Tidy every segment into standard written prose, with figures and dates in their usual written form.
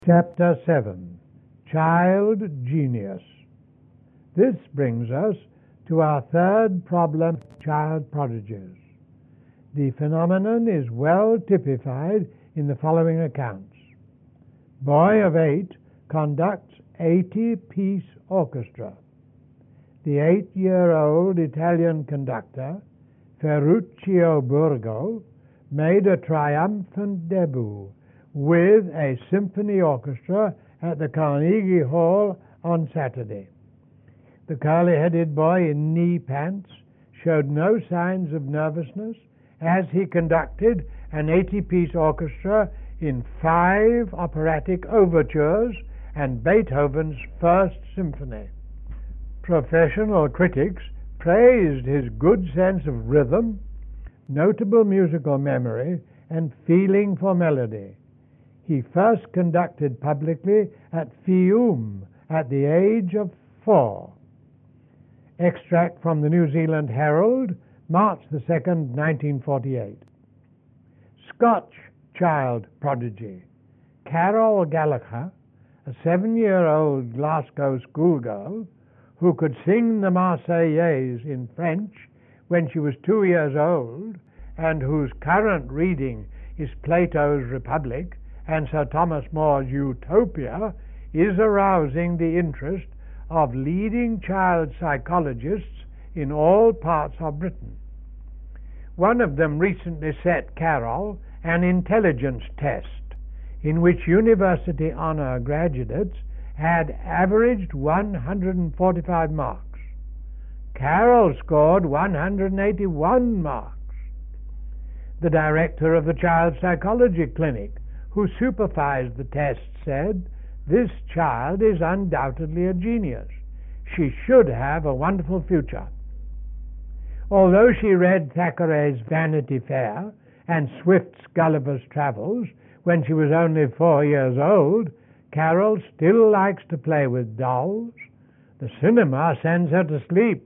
Chapter 7. Child Genius. This brings us to our third problem, child prodigies. The phenomenon is well typified in the following accounts. Boy of 8 conducts 80-piece orchestra. The 8-year-old Italian conductor, Ferruccio Burgo, made a triumphant debut with a symphony orchestra at the Carnegie Hall on Saturday. The curly-headed boy in knee pants showed no signs of nervousness as he conducted an 80-piece orchestra in 5 operatic overtures and Beethoven's First Symphony. Professional critics praised his good sense of rhythm, notable musical memory, and feeling for melody. He first conducted publicly at Fiume at the age of 4. Extract from the New Zealand Herald, March 2, 1948. Scotch child prodigy Carol Gallagher, a 7-year-old Glasgow schoolgirl who could sing the Marseillaise in French when she was 2 years old and whose current reading is Plato's Republic and Sir Thomas More's Utopia, is arousing the interest of leading child psychologists in all parts of Britain. One of them recently set Carol an intelligence test in which university honor graduates had averaged 145 marks. Carol scored 181 marks. The director of the child psychology clinic who supervised the test said, "This child is undoubtedly a genius. She should have a wonderful future." Although she read Thackeray's Vanity Fair and Swift's Gulliver's Travels when she was only 4 years old, Carol still likes to play with dolls. The cinema sends her to sleep.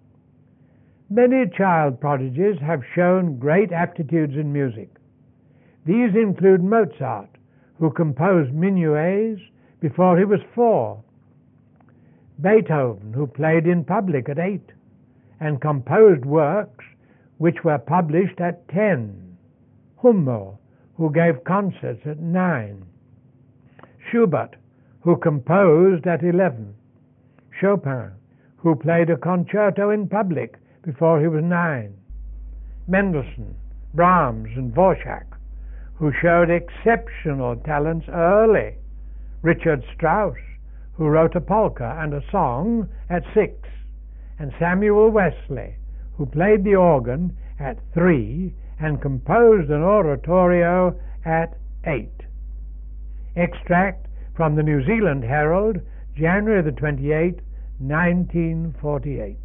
Many child prodigies have shown great aptitudes in music. These include Mozart, who composed minuets before he was 4, Beethoven, who played in public at 8 and composed works which were published at 10, Hummel, who gave concerts at 9, Schubert, who composed at 11, Chopin, who played a concerto in public before he was 9, Mendelssohn, Brahms, and Dvorak, who showed exceptional talents early, Richard Strauss, who wrote a polka and a song at 6, and Samuel Wesley, who played the organ at 3 and composed an oratorio at 8. Extract from the New Zealand Herald, January 28, 1948.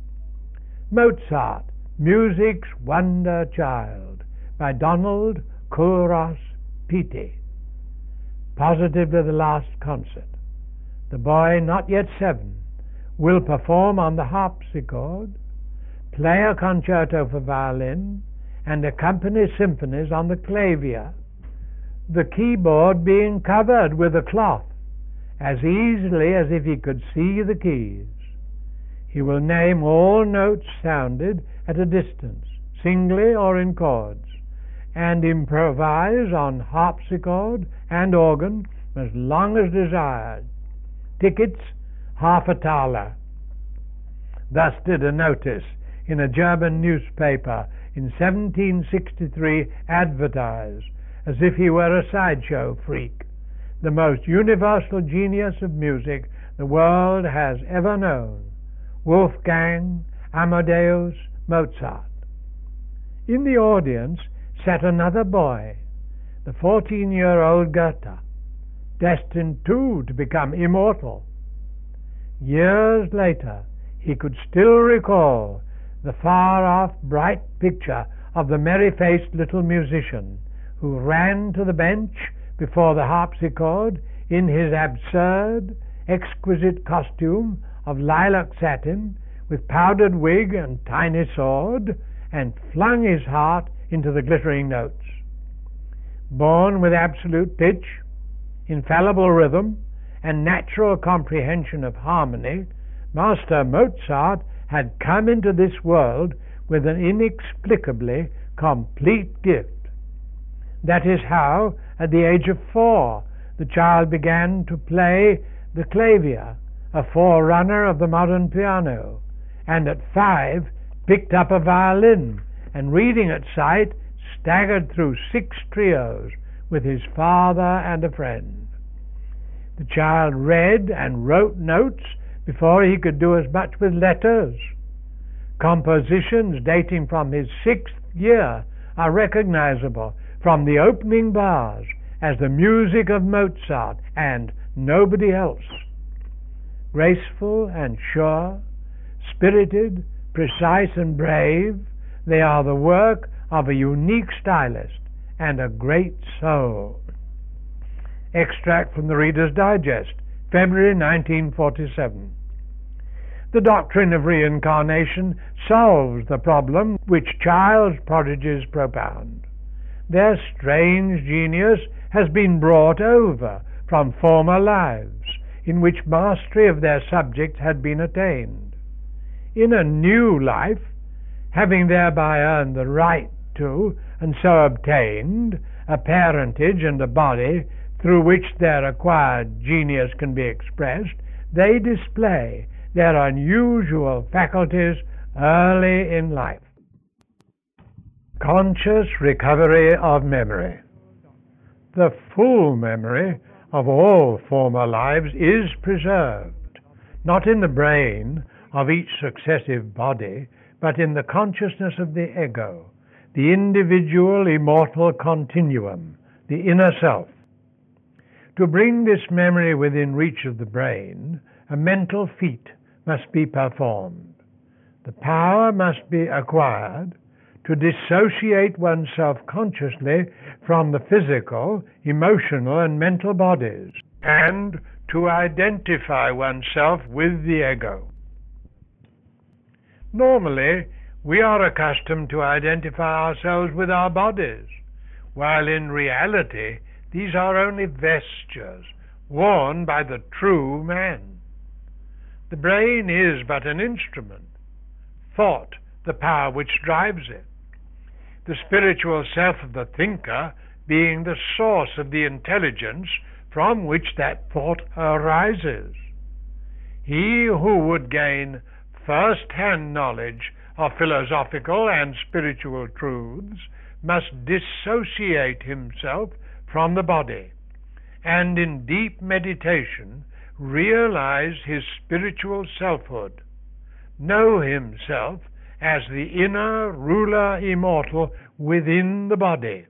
Mozart, Music's Wonder Child, by Donald Kouros Pitti. Positively the last concert. The boy, not yet 7, will perform on the harpsichord, play a concerto for violin, and accompany symphonies on the clavier, the keyboard being covered with a cloth as easily as if he could see the keys. He will name all notes sounded at a distance, singly or in chords, and improvise on harpsichord and organ as long as desired. Tickets, half a thaler. Thus did a notice in a German newspaper in 1763 advertise, as if he were a sideshow freak, the most universal genius of music the world has ever known, Wolfgang Amadeus Mozart. In the audience sat another boy, the 14-year-old Goethe, destined too to become immortal. Years later, he could still recall the far-off bright picture of the merry-faced little musician who ran to the bench before the harpsichord in his absurd, exquisite costume of lilac satin with powdered wig and tiny sword, and flung his heart into the glittering notes. Born with absolute pitch, infallible rhythm, and natural comprehension of harmony, Master Mozart had come into this world with an inexplicably complete gift. That is how, at the age of 4, the child began to play the clavier, a forerunner of the modern piano, and at 5 picked up a violin, and reading at sight, staggered through 6 trios with his father and a friend. The child read and wrote notes before he could do as much with letters. Compositions dating from his 6th year are recognizable from the opening bars as the music of Mozart and nobody else. Graceful and sure, spirited, precise and brave, they are the work of a unique stylist and a great soul. Extract from the Reader's Digest, February 1947. The doctrine of reincarnation solves the problem which child's prodigies propound. Their strange genius has been brought over from former lives in which mastery of their subject had been attained. In a new life, having thereby earned the right to, and so obtained, a parentage and a body through which their acquired genius can be expressed, they display their unusual faculties early in life. Conscious recovery of memory. The full memory of all former lives is preserved, not in the brain of each successive body, but in the consciousness of the ego, the individual immortal continuum, the inner self. To bring this memory within reach of the brain, a mental feat must be performed. The power must be acquired to dissociate oneself consciously from the physical, emotional, and mental bodies, and to identify oneself with the ego. Normally, we are accustomed to identify ourselves with our bodies, while in reality these are only vestures worn by the true man. The brain is but an instrument, thought the power which drives it, the spiritual self of the thinker being the source of the intelligence from which that thought arises. He who would gain first-hand knowledge of philosophical and spiritual truths must dissociate himself from the body, and in deep meditation realize his spiritual selfhood, know himself as the inner ruler immortal within the body.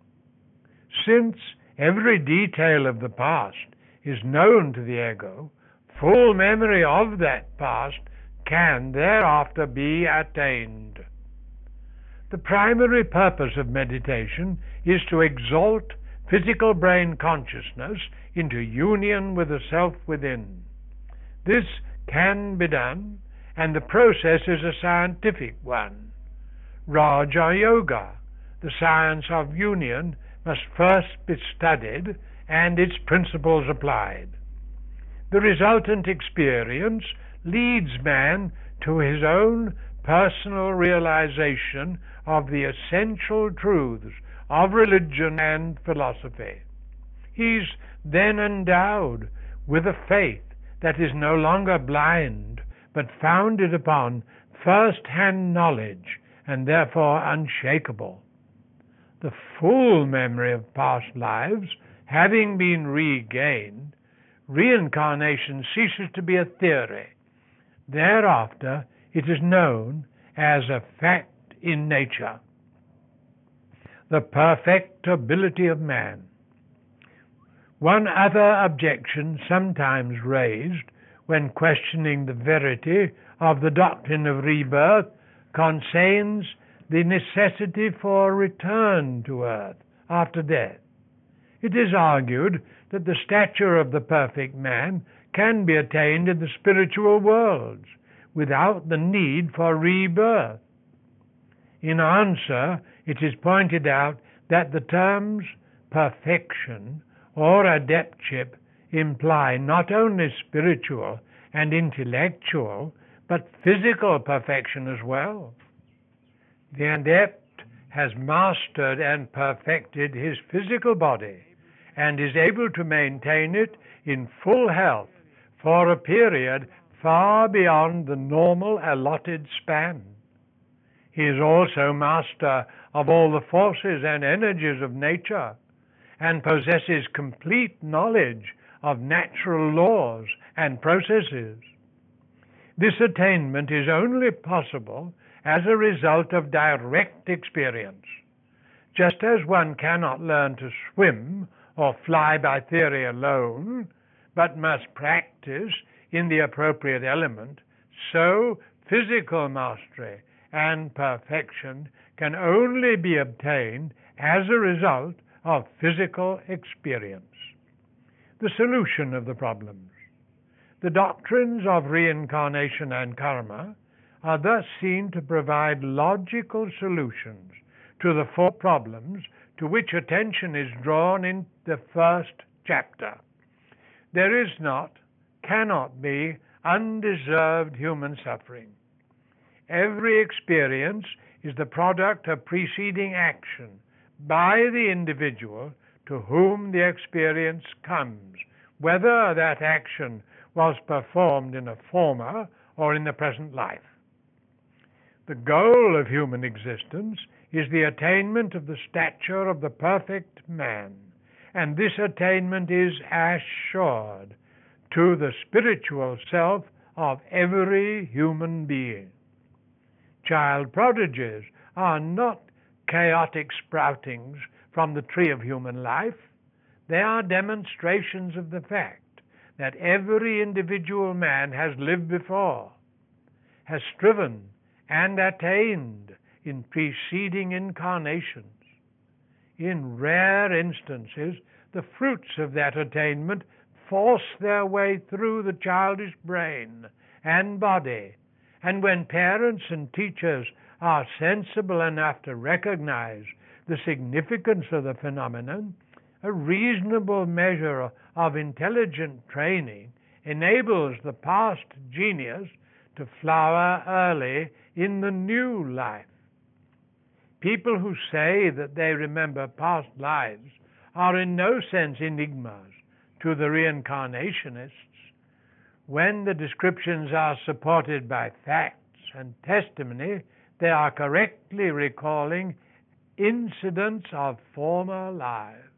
Since every detail of the past is known to the ego, full memory of that past can thereafter be attained. The primary purpose of meditation is to exalt physical brain consciousness into union with the self within. This can be done, and the process is a scientific one. Raja Yoga, the science of union, must first be studied and its principles applied. The resultant experience leads man to his own personal realization of the essential truths of religion and philosophy. He's then endowed with a faith that is no longer blind, but founded upon first-hand knowledge and therefore unshakable. The full memory of past lives having been regained, reincarnation ceases to be a theory. Thereafter, it is known as a fact in nature. The perfectibility of man. One other objection sometimes raised when questioning the verity of the doctrine of rebirth concerns the necessity for return to earth after death. It is argued that the stature of the perfect man can be attained in the spiritual worlds without the need for rebirth. In answer, it is pointed out that the terms perfection or adeptship imply not only spiritual and intellectual, but physical perfection as well. The adept has mastered and perfected his physical body and is able to maintain it in full health for a period far beyond the normal allotted span. He is also master of all the forces and energies of nature and possesses complete knowledge of natural laws and processes. This attainment is only possible as a result of direct experience. Just as one cannot learn to swim or fly by theory alone, but must practice in the appropriate element, so physical mastery and perfection can only be obtained as a result of physical experience. The solution of the problems. The doctrines of reincarnation and karma are thus seen to provide logical solutions to the four problems to which attention is drawn in the first chapter. There is not, cannot be, undeserved human suffering. Every experience is the product of preceding action by the individual to whom the experience comes, whether that action was performed in a former or in the present life. The goal of human existence is the attainment of the stature of the perfect man, and this attainment is assured to the spiritual self of every human being. Child prodigies are not chaotic sproutings from the tree of human life. They are demonstrations of the fact that every individual man has lived before, has striven and attained in preceding incarnations. In rare instances, the fruits of that attainment force their way through the childish brain and body, and when parents and teachers are sensible enough to recognize the significance of the phenomenon, a reasonable measure of intelligent training enables the past genius to flower early in the new life. People who say that they remember past lives are in no sense enigmas to the reincarnationists. When the descriptions are supported by facts and testimony, they are correctly recalling incidents of former lives.